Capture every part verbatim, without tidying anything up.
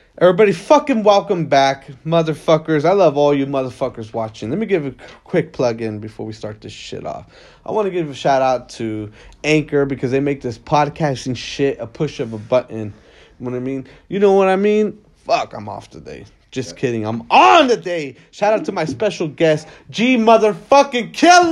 Everybody fucking welcome back, motherfuckers. I love all you motherfuckers watching. Let me give a quick plug in before we start this shit off. I want to give a shout out to Anchor because they make this podcasting shit a push of a button. You know what I mean? You know what I mean? Fuck, I'm off today. Just kidding. I'm on today. Shout out to my special guest, G motherfucking Killer.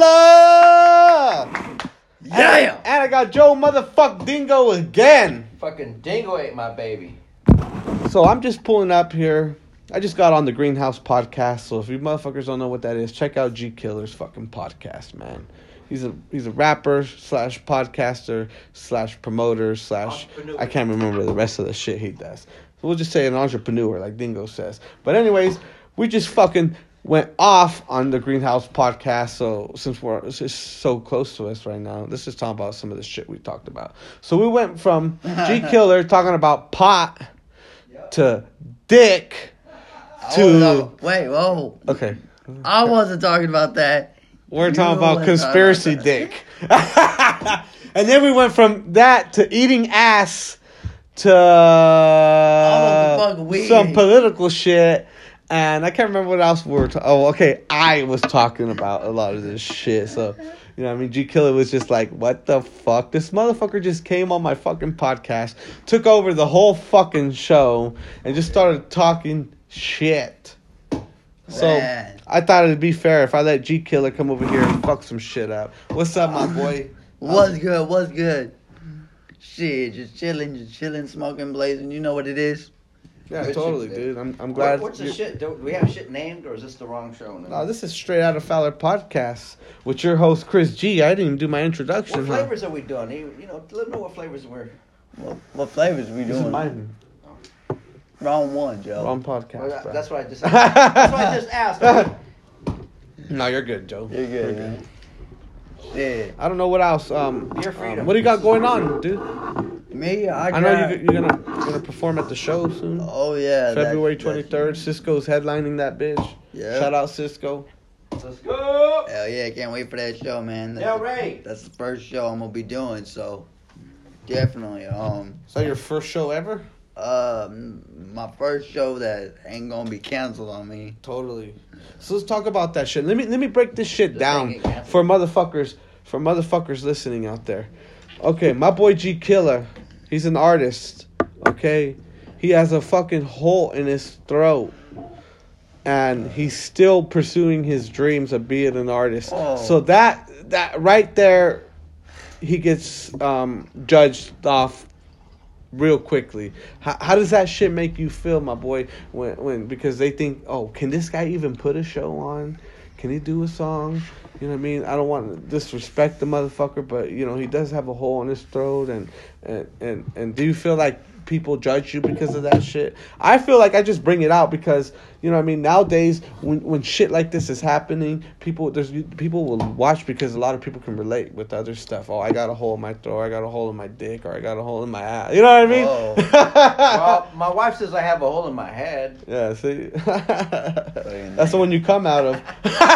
Yeah. And, and I got Joe motherfuck Dingo again. Fucking Dingo ate my baby. So I'm just pulling up here. I just got on the Greenhouse podcast. So if you motherfuckers don't know what that is, check out G Killer's fucking podcast, man. He's a he's a rapper slash podcaster slash promoter slash I can't remember the rest of the shit he does. So we'll just say an entrepreneur, like Dingo says. But anyways, we just fucking went off on the Greenhouse podcast. So since we're it's just so close to us right now, let's just talk about some of the shit we talked about. So we went from G Killer talking about pot to dick to Oh, wait, whoa. okay. I wasn't talking about that. We're You talking about were conspiracy talking about dick. And then we went from that to eating ass to the fuck we some ate. political shit. And I can't remember what else we were talking. Oh, okay. I was talking about a lot of this shit. So, you know what I mean? G Killer was just like, what the fuck? This motherfucker just came on my fucking podcast, took over the whole fucking show, and just started talking shit. So, Man. I thought it'd be fair if I let G Killer come over here and fuck some shit up. What's up, my boy? What's good? What's good? Shit, just chilling, just chilling, smoking, blazing. You know what it is? Yeah, Good totally, shit, dude. I'm I'm glad. What, what's the you- shit? Do we have shit named, or is this the wrong show? Now? No, this is Straight Out of Fowler Podcast with your host, Chris G. I didn't even do my introduction. What huh? flavors are we doing? You, you know, let me know what flavors we're. What, what flavors we This is doing? mine. Wrong one, Joe. Wrong podcast, Well, that- bro. that's what I just. That's what I just asked. No, you're good, Joe. You're good, man. Yeah. I don't know what else. Um, Your freedom. um, what do you got going on, dude? Me, I, I know got- you, you're gonna you're gonna perform at the show soon. Oh, yeah. that- February that- twenty-third. Cisco's headlining that bitch. Yeah. Shout out Cisco. Let's go. Hell yeah, can't wait for that show, man. That's, Yeah, right. That's the first show I'm gonna be doing, so definitely. Um, Is that your first show ever? um, my first show that ain't gonna be canceled on me. Totally. So let's talk about that shit. Let me let me break this shit This down ain't getting for motherfuckers for motherfuckers listening out there. Okay, my boy G Killer, he's an artist. Okay, he has a fucking hole in his throat, and he's still pursuing his dreams of being an artist. Oh. So that that right there, he gets um, judged off real quickly. How, how does that shit make you feel, my boy? When when because they think, oh, can this guy even put a show on? Can he do a song? You know what I mean? I don't want to disrespect the motherfucker, but you know he does have a hole in his throat, and and and, and do you feel like people judge you because of that shit? I feel like I just bring it out because, you know what I mean, nowadays when when shit like this is happening, people there's people will watch because a lot of people can relate with other stuff. Oh, I got a hole in my throat, I got a hole in my dick, or I got a hole in my ass. You know what I mean? Whoa. Well, my wife says I have a hole in my head. Yeah, see? That's the one you come out of.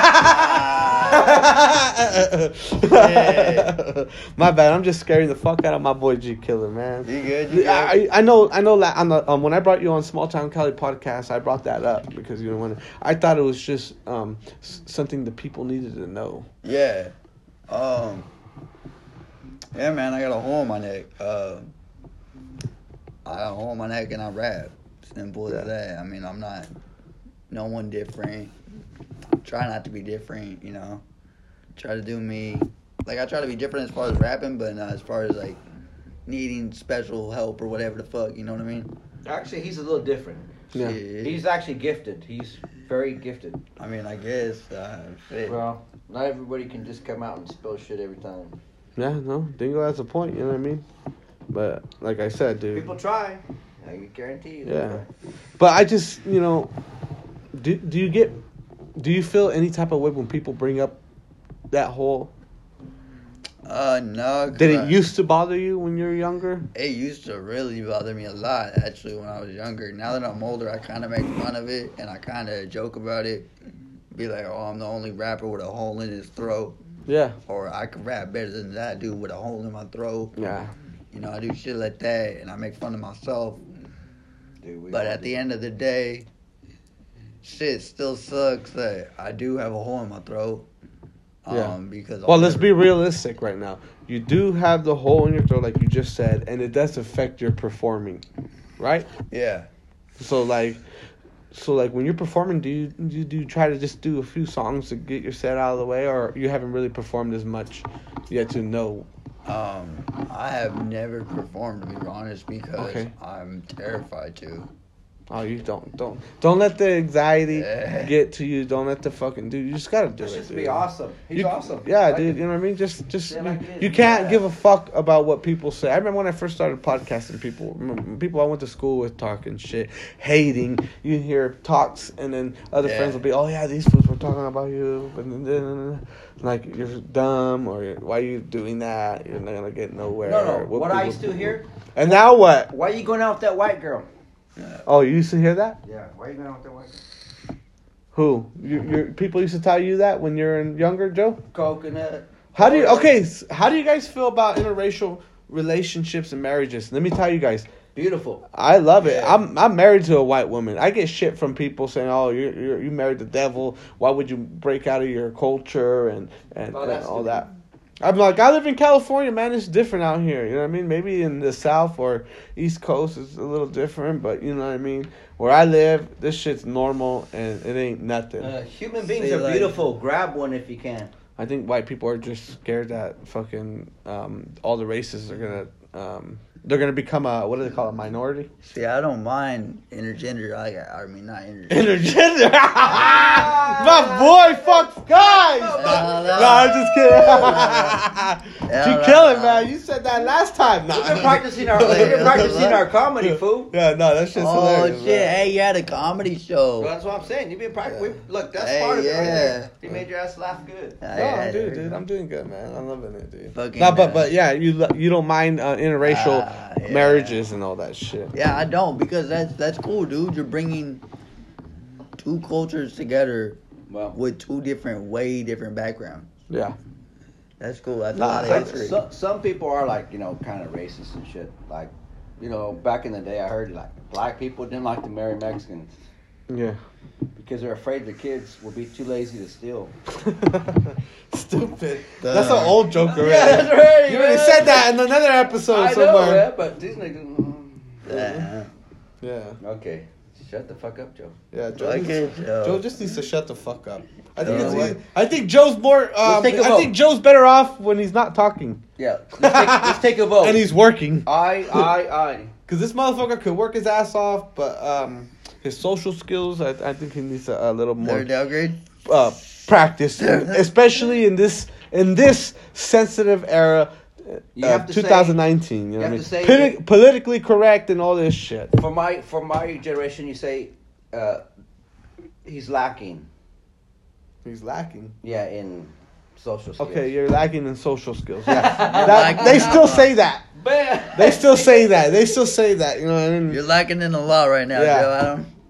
Yeah. My bad. I'm just scaring the fuck out of my boy G Killer, man. You good? You good? I, I know, I know. la- On the, um, when I brought you on Small Town Cali podcast, I brought that up because you know when I thought it was just um s- something that people needed to know. Yeah. Um. Yeah, man, I got a hole in my neck. Uh, I got a hole in my neck and I rap. Simple as Yeah. that. I mean, I'm not no one different. Try not to be different, you know. Try to do me. Like, I try to be different as far as rapping, but not as far as, like, needing special help or whatever the fuck, you know what I mean? Actually, he's a little different. Yeah. Shit. He's actually gifted. He's very gifted. I mean, I guess. Uh, shit. Well, not everybody can just come out and spill shit every time. Yeah, no, Dingo has a point. You know what I mean? But like I said, dude. People try. I can guarantee you. they Yeah. try. But I just, you know, do do you get, do you feel any type of way when people bring up that hole? Uh, no. 'cause Did I- it used to bother you when you were younger? It used to really bother me a lot, actually, when I was younger. Now that I'm older, I kind of make fun of it, and I kind of joke about it. Be like, oh, I'm the only rapper with a hole in his throat. Yeah. Or I can rap better than that dude with a hole in my throat. Yeah. You know, I do shit like that, and I make fun of myself. Dude, we But all at the do. end of the day, shit still sucks that I do have a hole in my throat. Um, Yeah. Because Well, I'll let's never- be realistic right now. You do have the hole in your throat, like you just said, and it does affect your performing, right? Yeah. So like, so like when you're performing, do you do you, do you try to just do a few songs to get your set out of the way, or you haven't really performed as much yet to know? Um, I have never performed, to be honest, because Okay. I'm terrified to. Oh, you don't don't don't let the anxiety Yeah. get to you. Don't let the fucking dude. You just gotta do This it. just dude. be awesome. He's You- awesome. Yeah, Like dude. it. You know what I mean? Just, just Yeah, you, like it. you can't Yeah. give a fuck about what people say. I remember when I first started podcasting, people, remember, people I went to school with talking shit, hating. You hear talks, and then other Yeah. friends will be, "Oh yeah, these fools were talking about you," but then, then like you're dumb, or you're, why are you doing that? You're not gonna get nowhere. No, no. or What I people- used to hear. And now what? Why are you going out with that white girl? Oh, you used to hear that? Yeah. Why are you going out with that white girl? Who? You, your people used to tell you that when you're in younger, Joe? Coconut. How do you okay? s- How do you guys feel about interracial relationships and marriages? Let me tell you guys. Beautiful. I love it. Yeah. I'm I'm married to a white woman. I get shit from people saying, "Oh, you're you're you married the devil. Why would you break out of your culture and and, Oh, and that's all stupid. that?" I'm like, I live in California, man. It's different out here. You know what I mean? Maybe in the South or East Coast it's a little different, but you know what I mean. Where I live, this shit's normal and it ain't nothing. Uh, human beings See, are like- beautiful. Grab one if you can. I think white people are just scared that fucking um, all the races are gonna um, they're gonna become a what do they call it, minority? See, I don't mind intergender. I, I mean, not intergender. Intergender. My boy, fuck guys. Hell No, no. I'm just kidding. Hell you no. killing, man. You said that last time. Nah. We've been practicing our. We've been practicing our comedy, fool. Yeah, no, that shit's Oh hilarious. shit! man. Hey, you had a comedy show. Well, that's what I'm saying. You've been practicing. Look, that's Hey, part of it. Right yeah. there. You made your ass laugh good. Yeah, No, yeah, I'm doing, there dude. you I'm go. doing good, man. I'm loving it, dude. Fucking, no, but uh, but yeah, you lo- you don't mind uh, interracial Ah, yeah. marriages and all that shit. Yeah, I don't because that's that's cool, dude. You're bringing two cultures together Well, with two different, way different backgrounds. Yeah. That's cool. That's Nah, a lot of that's- history. some, some people are like, you know, kind of racist and shit. Like, you know, back in the day, I heard like black people didn't like to marry Mexicans Yeah. because they're afraid the kids will be too lazy to steal. Stupid. Duh. That's an old joke already. Yeah, that's right, You already man. said that in another episode I know, somewhere. yeah, but these niggas. mm. Yeah. Yeah. Okay, shut the fuck up, Joe. Yeah, Joe, Like needs, it, Joe. Joe just needs to shut the fuck up. I think Yeah. it's easy. I think Joe's more. Um, take a I vote. think Joe's better off when he's not talking Yeah, let's take, let's take a vote. and he's working. I, I, I. Because this motherfucker could work his ass off, but um, his social skills, I, I think he needs a, a little more Third downgrade. uh, practice, especially in this in this sensitive era. You uh, have to say- twenty nineteen, you know you what I have mean? to say Poli- it- politically correct and all this shit. For my for my generation, you say uh, he's lacking. He's lacking. Yeah, in social skills. Okay, you're lacking in social skills. Yeah, You're That- lacking they in still a say lot. that. Bam. They still say that. They still say that. You know what I mean? You're lacking in a lot right now, Yeah. Joe.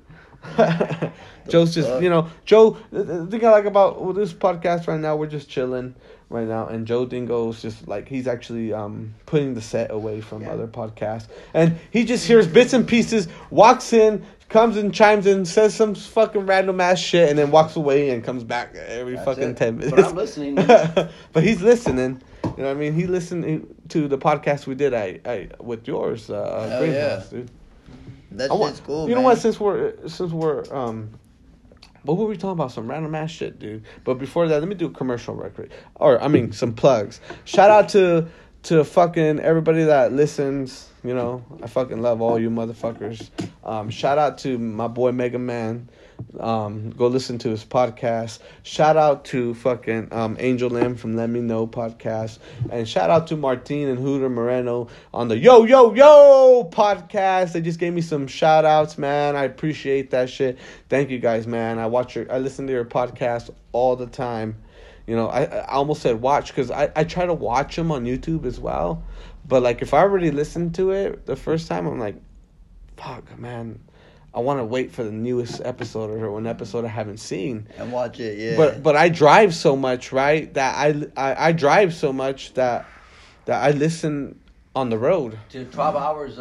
I don't. Joe's just, fuck? you know, Joe, the, the thing I like about well, this podcast right now, we're just chilling right now. And Joe Dingo's just like, he's actually um, putting the set away from Yeah. other podcasts. And he just hears bits and pieces, walks in, comes and chimes in, says some fucking random ass shit, and then walks away and comes back every That's fucking it. ten minutes. But I'm listening. But he's listening. You know what I mean? He listened to the podcast we did I, I with yours, uh, Hell Greenhouse, yeah. dude. That I want- shit's cool. You know man. what? Since we're since we're um, what were we talking about? Some random ass shit, dude. But before that, let me do a commercial record, or I mean, some plugs. Shout out to to fucking everybody that listens. You know, I fucking love all you motherfuckers. Um, shout out to my boy Mega Man. Um, go listen to his podcast. Shout out to fucking um, Angel Lim from Let Me Know podcast. And shout out to Martine and Hooter Moreno on the Yo Yo Yo podcast. They just gave me some shout outs, man. I appreciate that shit. Thank you guys, man. I watch your I listen to your podcast all the time. You know, I, I almost said watch because I, I try to watch them on YouTube as well. But like if I already listened to it the first time, I'm like, fuck, man. I want to wait for the newest episode or an episode I haven't seen. And watch it, yeah. But but I drive so much, right? That I, I, I drive so much that that I listen on the road. To twelve hours of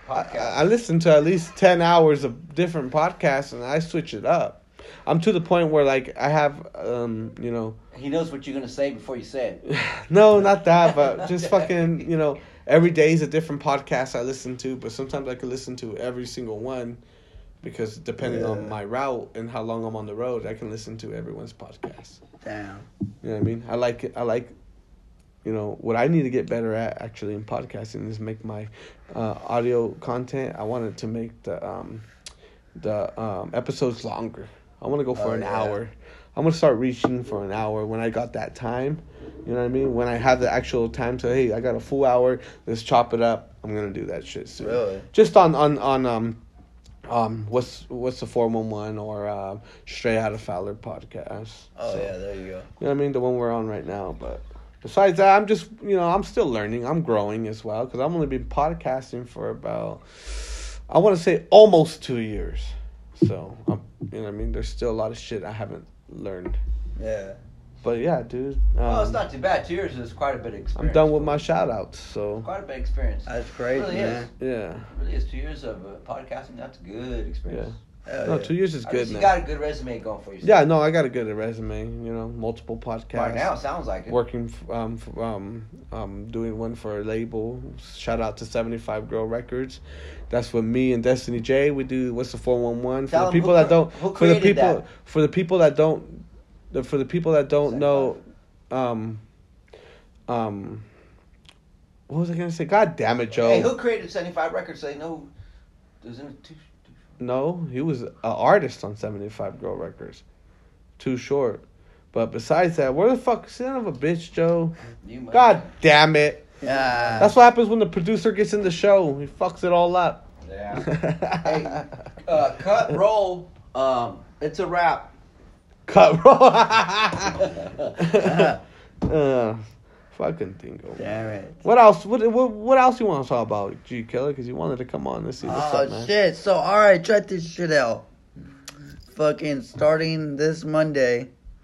podcast. I, I listen to at least ten hours of different podcasts, and I switch it up. I'm to the point where like I have, um, you know. He knows what you're gonna say before you say it. No, not that, but just fucking, you know, every day is a different podcast I listen to, but sometimes I can listen to every single one because depending Yeah. on my route and how long I'm on the road, I can listen to everyone's podcast. Damn. You know what I mean? I like it. I like, you know, what I need to get better at actually in podcasting is make my uh, audio content. I wanted to make the um, the um, episodes longer. I want to go for Oh, an yeah. hour. I'm going to start reaching for an hour when I got that time. You know what I mean? When I have the actual time to, hey, I got a full hour, let's chop it up. I'm going to do that shit soon. Really? Just on, on, on um, um, what's what's the four one one or uh, Straight Outta Fowler podcast. Oh, So, yeah, there you go. You know what I mean? The one we're on right now. But besides that, I'm just, you know, I'm still learning. I'm growing as well because I've only been podcasting for about, I want to say almost two years. So, I'm, you know what I mean? There's still a lot of shit I haven't learned. Yeah. But yeah, dude. Um, Well, it's not too bad. Two years is quite a bit of experience. I'm done with my shout outs. So, Quite a bit of experience. That's great, It really man. is. yeah. It really is. Two years of uh, podcasting. That's a good experience. Hell No, yeah. two years is At good, least you man. got a good resume going for yourself. Yeah, no, I got a good resume. You know, multiple podcasts. Right now, it sounds like it. Working, f- um, f- um, um, doing one for a label. Shout out to seventy-five Girl Records. That's what me and Destiny J we do. What's the four one one for Tell the them people who that cre- don't who for the created people that. for the people that don't the, for the people that don't know, um, um, what was I gonna say? God damn it, Joe! Hey, who created seventy-five Records? Say no. Isn't it too, too No, he was an artist on seventy-five Girl Records. Too short. But besides that, where the fuck, son of a bitch, Joe? you might- God damn it. Yeah. That's what happens when the producer gets in the show. He fucks it all up. Yeah. Hey, uh, cut, roll. Um, it's a wrap. Cut roll. uh, fucking dingo. Damn it. What else? What, what what else you want to talk about, G Killer? Because you wanted to come on. Let's see what's Oh, up, man. shit. So, alright, check this shit out. Fucking starting this Monday,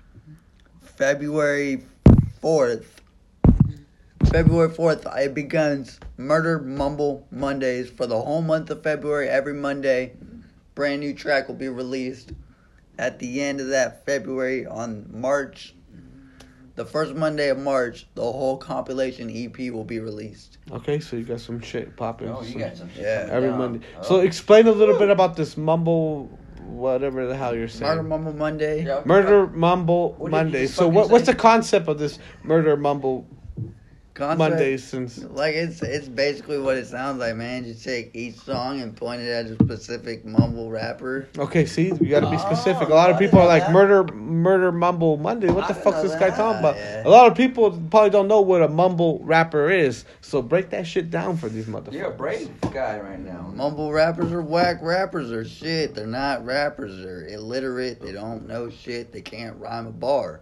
February fourth. February fourth, it begins Murder Mumble Mondays for the whole month of February. Every Monday, brand new track will be released. At the end of that February, on March, the first Monday of March, the whole compilation E P will be released. Okay, so you got some shit popping. Oh, you some- got some shit Yeah. coming every down. Monday. Oh. So explain a little bit about this mumble, whatever the hell you're saying. Murder Mumble Monday. Yeah. Murder Mumble What did you Monday. just So fucking what what's say? the concept of this Murder Mumble Concept- Mondays? Since Like it's it's basically what it sounds like, man. Just take each song and point it at a specific mumble rapper. okay, see, you got to be Oh, specific. A lot of I people are didn't like know murder Murder Mumble Monday. What I the didn't fuck's know this guy that. talking about? Yeah. A lot of people probably don't know what a mumble rapper is. So break that shit down for these motherfuckers. You're a brave guy right now. Mumble rappers are whack rappers or shit. They're not rappers. They're illiterate. They don't know shit. They can't rhyme a bar.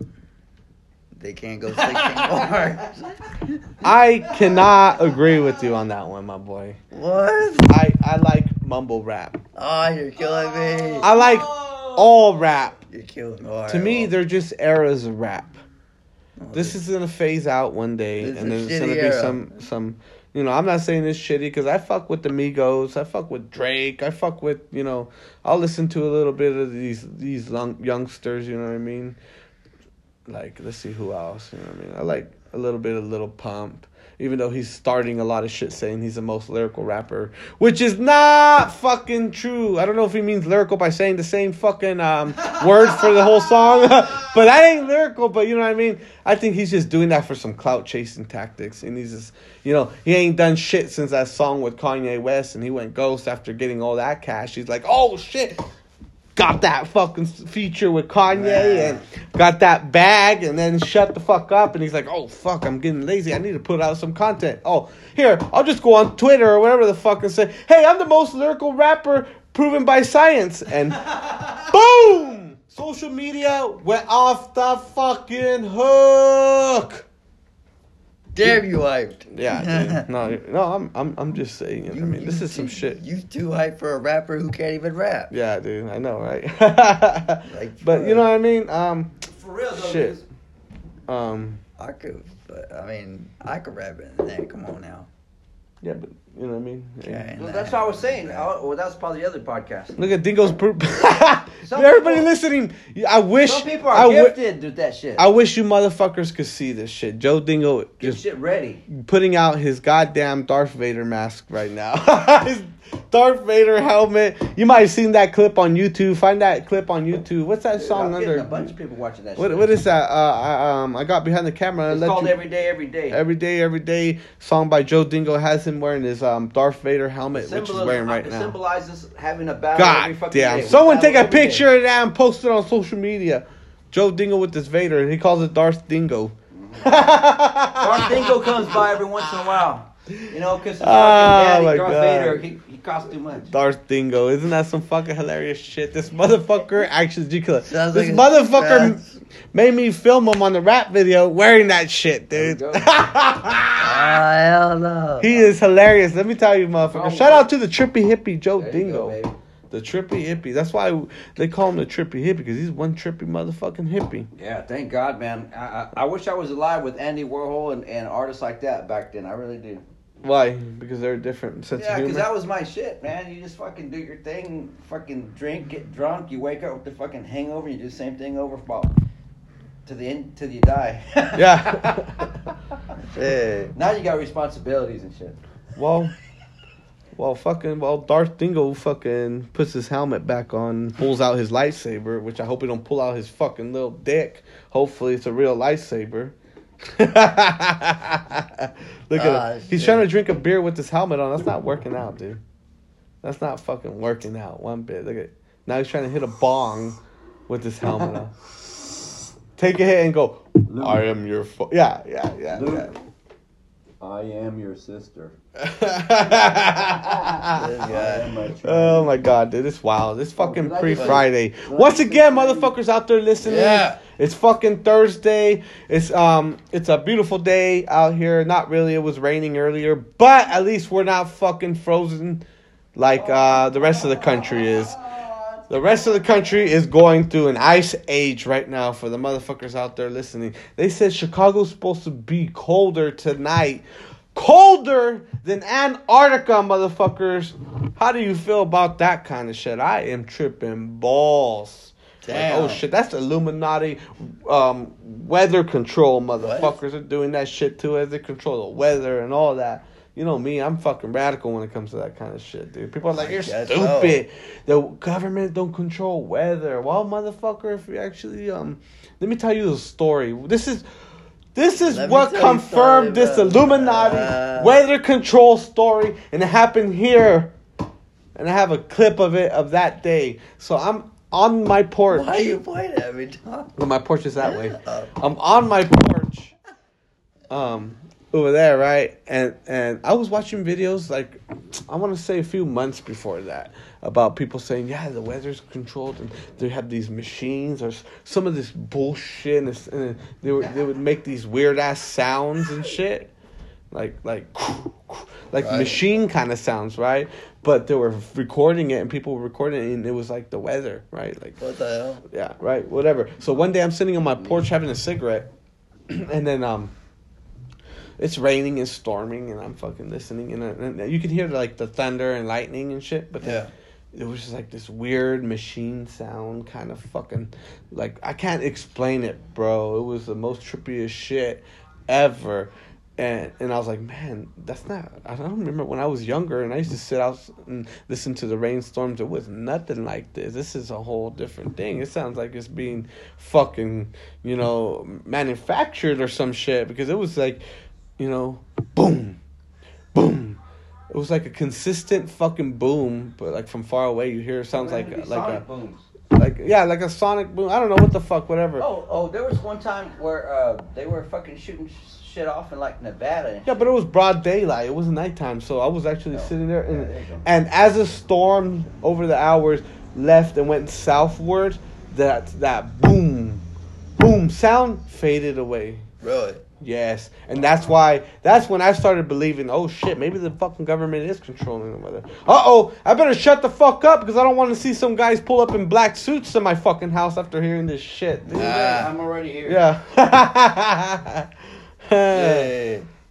They can't go sixteen bars. I cannot agree with you on that one, my boy. What? I, I like mumble rap. Oh, you're killing me. I like all rap. You're killing me. All right, To me, well, they're just eras of rap. well, This is gonna phase out one day, This and is then it's shitty gonna be era. some some. You know, I'm not saying this shitty because I fuck with the Migos, I fuck with Drake, I fuck with, you know, I'll listen to a little bit of these these young, youngsters. You know what I mean? Like, let's see who else. You know what I mean? I like a little bit of Lil Pump, even though he's starting a lot of shit saying he's the most lyrical rapper, which is not fucking true. I don't know if he means lyrical by saying the same fucking um, words for the whole song, but that ain't lyrical. But you know what I mean? I think he's just doing that for some clout chasing tactics, and he's just, you know, he ain't done shit since that song with Kanye West, and he went ghost after getting all that cash. He's like, oh shit. Got that fucking feature with Kanye Man. and got that bag and then shut the fuck up. And he's like, oh, fuck, I'm getting lazy. I need to put out some content. Oh, here, I'll just go on Twitter or whatever the fuck and say, hey, I'm the most lyrical rapper proven by science. And boom! Social media went off the fucking hook. Damn you hyped. Yeah, dude. No, no, I'm, I'm, I'm just saying. You know, You- I mean, you this is some too- shit. You too hyped for a rapper who can't even rap. Yeah, dude, I know, right? Like, but you know what I mean? Um, For real though, Shit. dude. um, I could, but I mean, I could rap it in that. Come on now. Yeah, but you know what I mean. Okay. Well, that's what I was saying. I, well, that's probably the other podcast. Look at Dingo's poop. Some Everybody people- listening, I wish Some people are I wi- gifted with that shit. I wish you motherfuckers could see this shit. Joe Dingo Get just shit ready. putting out his goddamn Darth Vader mask right now. His Darth Vader helmet. You might have seen that clip on YouTube. Find that clip on YouTube. What's that Dude, song I'm getting under? a bunch of people watching that What shit. what is that? Uh, I, um, I got behind the camera. And It's let called you, Every Day, Every Day. Every Day, Every Day song by Joe Dingo has him wearing his um Darth Vader helmet, which he's Symbolis- wearing right it now. symbolizes having a battle every God fucking damn! day. Someone Battle take a every day. picture of that and post it on social media. Joe Dingo with this Vader, and he calls it Darth Dingo. Darth Dingo comes by every once in a while. You know, because Oh, my daddy, Darth God. Vader, he, he costs too much. Darth Dingo. Isn't that some fucking hilarious shit? This motherfucker actually this Sounds like a motherfucker fast. made me film him on the rap video wearing that shit, There dude. you go. Ah, hell no. He is hilarious. Let me tell you, motherfucker. Oh, Shout wow. out to the trippy hippie Joe There you Dingo. go, baby. The trippy hippie. That's why they call him the trippy hippie, because he's one trippy motherfucking hippie. Yeah, thank God, man. I, I, I wish I was alive with Andy Warhol and, and artists like that back then. I really do. Why? Because they're a different sense Yeah, of because humor. that was my shit, man. You just fucking do your thing, fucking drink, get drunk, you wake up with the fucking hangover, you do the same thing over for about to the end till you die. Yeah. Hey. Now you got responsibilities and shit. Well, well, fucking, well, Darth Dingo fucking puts his helmet back on, pulls out his lightsaber, which I hope he don't pull out his fucking little dick. Hopefully, it's a real lightsaber. Look at Ah, him. He's shit. trying to drink a beer with his helmet on. That's not working out, dude. That's not fucking working out one bit. Look at now he's trying to hit a bong with his helmet on. Take a hit and go. I am your fo-. Yeah, yeah, yeah. Luke. yeah. I am your sister. guy. Oh my god, dude, it's wild. It's fucking did I pre just- Friday. did I Once just again, say- motherfuckers out there listening. Yeah. It's fucking Thursday. It's um it's a beautiful day out here. Not really, it was raining earlier, but at least we're not fucking frozen like uh the rest of the country is. The rest of the country is going through an ice age right now for the motherfuckers out there listening. They said Chicago's supposed to be colder tonight. Colder than Antarctica, motherfuckers. How do you feel about that kind of shit? I am tripping balls. Like, Damn. oh shit, that's Illuminati um, weather control motherfuckers are doing that shit too as they control the weather and all that. You know me, I'm fucking radical when it comes to that kind of shit, dude. People are like, I you're guess stupid. The government don't control weather. Well, motherfucker, if you actually um, let me tell you a story. This is this is Let me what tell you a confirmed story this about- Illuminati uh, weather control story, and it happened here. And I have a clip of it of that day. So I'm on my porch. Why are you pointing at me, Tom? Well, my porch is that way. Oh. I'm on my porch, um, over there, right? And and I was watching videos like I want to say a few months before that about people saying, yeah, the weather's controlled and they have these machines or s- some of this bullshit, and, it's, and they were they would make these weird ass sounds and shit, like like like Right. machine kind of sounds, right? But they were recording it and people were recording it and it was like the weather, right? Like What the hell? yeah, right, whatever. So one day I'm sitting on my porch having a cigarette, and then um, it's raining and storming, and I'm fucking listening, and, uh, and you can hear like the thunder and lightning and shit. But then it was just like this weird machine sound, kind of fucking like I can't explain it, bro. It was the most trippiest shit ever. And and I was like, man, that's not. I don't remember when I was younger and I used to sit out and listen to the rainstorms. It was nothing like this. This is a whole different thing. It sounds like it's being fucking, you know, manufactured or some shit because it was like, you know, boom, boom. It was like a consistent fucking boom, but like from far away you hear it sounds like a, like a booms. like yeah like a sonic boom. I don't know what the fuck, whatever. Oh, oh, there was one time where uh, they were fucking shooting shit off in like Nevada. And Yeah, but it was broad daylight. It was nighttime, so I was actually Oh. sitting there, and Yeah, there you go. and as the storm over the hours left and went southward, that that boom, boom sound faded away. Really? Yes, and that's why that's when I started believing. Oh shit, maybe the fucking government is controlling the weather. Uh oh, I better shut the fuck up because I don't want to see some guys pull up in black suits to my fucking house after hearing this shit. Dude. Ah. I'm already here. Yeah. Hey.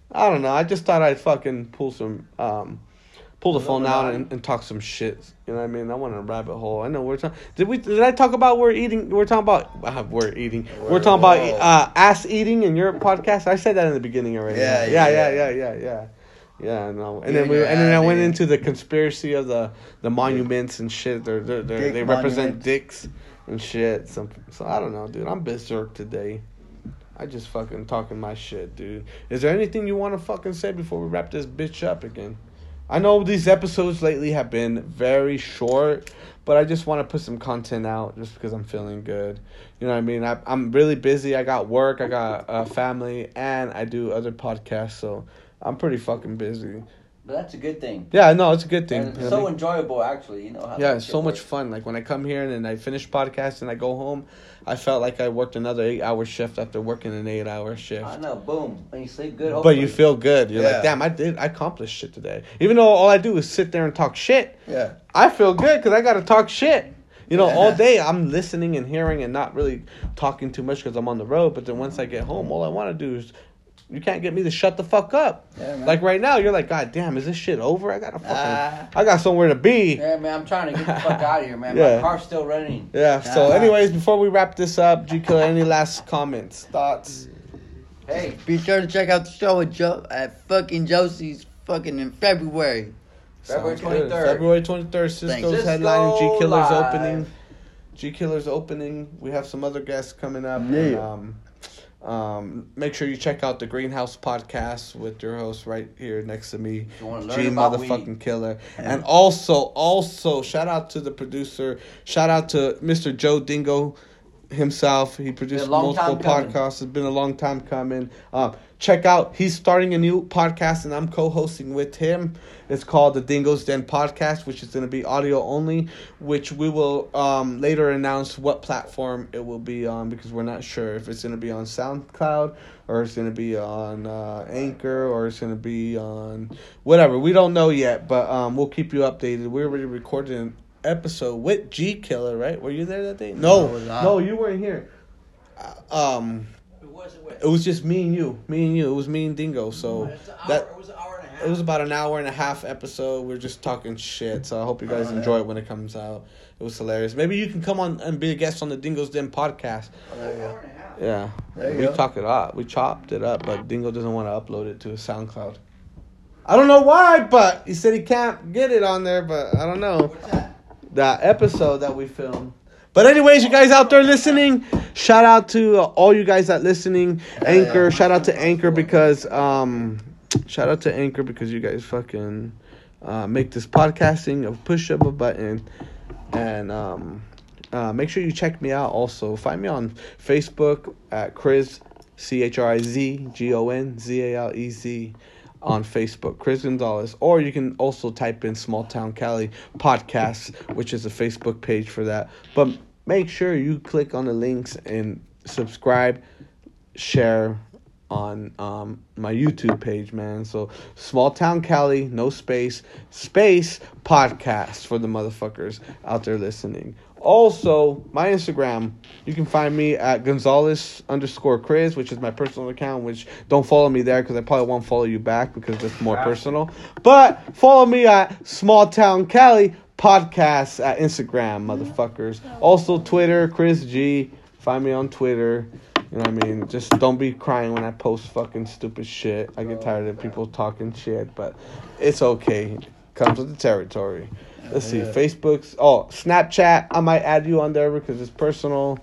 I don't know. I just thought I'd fucking pull some, um, pull the phone out and, and talk some shit. You know what I mean? I went in a rabbit hole. I know we're talking. Did we? Did I talk about we're eating? We're talking about uh, we're eating. We're, we're talking about uh, ass eating in your podcast. I said that in the beginning already. Yeah, yeah, yeah, yeah, yeah, yeah, yeah. Yeah, no, and You then we, and and then I your went ass, into the conspiracy of the, the monuments and shit. They're, they're, they're, Dick they represent monuments. dicks and shit. So, so I don't know, dude. I'm berserk today. I just fucking talking my shit, dude. Is there anything you want to fucking say before we wrap this bitch up again? I know these episodes lately have been very short, but I just want to put some content out just because I'm feeling good. You know what I mean? I, I'm really busy. I got work, I got a family, and I do other podcasts, so I'm pretty fucking busy. But that's a good thing. Yeah, no, it's a good thing. And it's You know so what I mean? enjoyable, actually. You know how Yeah, that it's shit so much works. fun. Like when I come here and then I finish podcast and I go home, I felt like I worked another eight hour shift after working an eight hour shift. I know, boom. And you sleep good. But hopefully. you feel good. You're Yeah. like, damn, I did. I accomplished shit today. Even though all I do is sit there and talk shit, Yeah. I feel good because I got to talk shit. You know, all day I'm listening and hearing and not really talking too much because I'm on the road. But then once I get home, all I want to do is, you can't get me to shut the fuck up. Yeah, man. Like right now, you're like, God damn, is this shit over? I got to fucking, Ah. I got somewhere to be. Yeah, man, I'm trying to get the fuck out of here, man. Yeah. My car's still running. Yeah. So, Uh-huh. anyways, before we wrap this up, G Killer, any last comments, thoughts? Hey, Be sure to check out the show with Joe at fucking Josie's fucking in February. February Sounds good. twenty-third. February twenty-third. Cisco's Cisco headlining. G Killer's live. opening. G Killer's opening. We have some other guests coming up. Yeah. And, um, um, make sure you check out the Greenhouse podcast with your host right here next to me, you wanna learn G about motherfucking weed. Killer. Yeah. And also, also shout out to the producer. Shout out to Mister Joe Dingo himself. He produced Been a long multiple time coming. podcasts. It's been a long time coming. Um, check out. He's starting a new podcast, and I'm co-hosting with him. It's called the Dingo's Den Podcast, which is going to be audio only. Which we will um, later announce what platform it will be on because we're not sure if it's going to be on SoundCloud or it's going to be on uh, Anchor or it's going to be on whatever. We don't know yet, but um, we'll keep you updated. We already recorded an episode with G Killer, right? Were you there that day? No, No, I was not. no, you weren't here. Uh, um, Who was it with? it was just me and you, me and you. It was me and Dingo. So It's an hour, that it was an hour and a half. it was about an hour and a half episode. We are just talking shit. So I hope you guys Oh, yeah. enjoy it when it comes out. It was hilarious. Maybe you can come on and be a guest on the Dingo's Den podcast. Oh, there you go. Hour and a half. Yeah, There you we go. talk it up. We chopped it up, but Dingo doesn't want to upload it to his SoundCloud. I don't know why, but he said he can't get it on there. But I don't know. What's that? That episode that we filmed. But anyways, you guys out there listening, shout out to uh, all you guys that listening. Anchor, shout out to Anchor because um, shout out to Anchor because you guys fucking uh, make this podcasting a push of a button, and um, uh, make sure you check me out. Also, find me on Facebook at Chris C H R I Z G O N Z A L E Z. On Facebook, Chris Gonzalez, or you can also type in Small Town Cali Podcast, which is a Facebook page for that. But make sure you click on the links and subscribe, share on um, my YouTube page, man. So Small Town Cali, no space, space podcast for the motherfuckers out there listening. Also, my Instagram, you can find me at Gonzalez underscore Chris, which is my personal account, which don't follow me there because I probably won't follow you back because it's more personal. But follow me at Small Town Cali Podcast at Instagram, motherfuckers. Also, Twitter, Chris G. Find me on Twitter. You know what I mean? Just don't be crying when I post fucking stupid shit. I get tired of people talking shit, but it's okay. Comes with the territory. Let's see, Yeah. Facebook's, oh, Snapchat, I might add you on there because it's personal.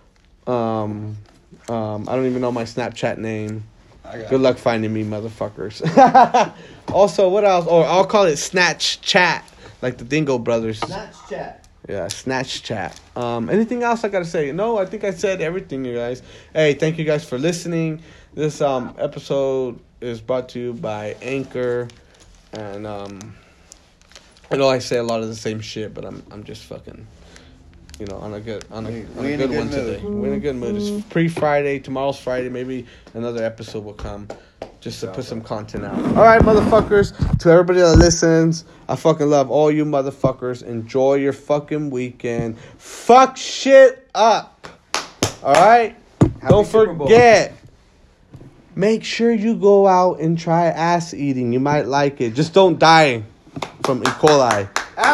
Um, um, I don't even know my Snapchat name. I got Good luck finding me, motherfuckers. Also, what else? Or I'll call it Snatch Chat, like the Dingo Brothers. Snatch chat. Yeah, Snatch Chat. Um, anything else I gotta say? No, I think I said everything, you guys. Hey, thank you guys for listening. This um episode is brought to you by Anchor, and um. I know I say a lot of the same shit, but I'm I'm just fucking, you know, on a good on a, We- on we a in a good good one mood. today. We're in a good mood. It's pre-Friday. Tomorrow's Friday. Maybe another episode will come, just to put some content out. All right, motherfuckers. To everybody that listens, I fucking love all you motherfuckers. Enjoy your fucking weekend. Fuck shit up. All right. Don't Super Bowl. forget. make sure you go out and try ass eating. You might like it. Just don't die from E. coli.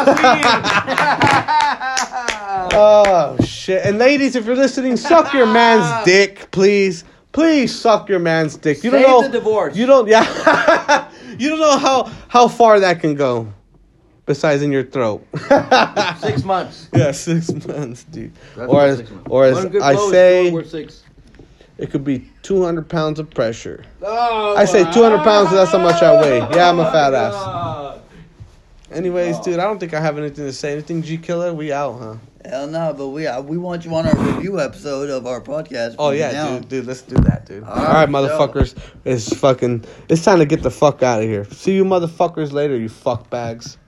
Oh, shit. And ladies, if you're listening, suck your man's dick, please. Please suck your man's dick. You Save don't know the divorce. You don't yeah. You don't know how how far that can go. Besides in your throat. Six months. Yeah, six months, dude. That's or not as six months. or as One good I blow is say, worth six. it could be two hundred pounds of pressure. Oh, I say two hundred pounds, that's how much I weigh. Yeah, I'm a fat ass. God. Anyways, Oh. dude, I don't think I have anything to say. Anything, G Killer? We out, huh? Hell no, but we uh, we want you on our review episode of our podcast. Oh Put it yeah, down. dude, dude, let's do that, dude. All All right, right, motherfuckers, it's fucking, it's time to get the fuck out of here. See you, motherfuckers, later, you fuck bags.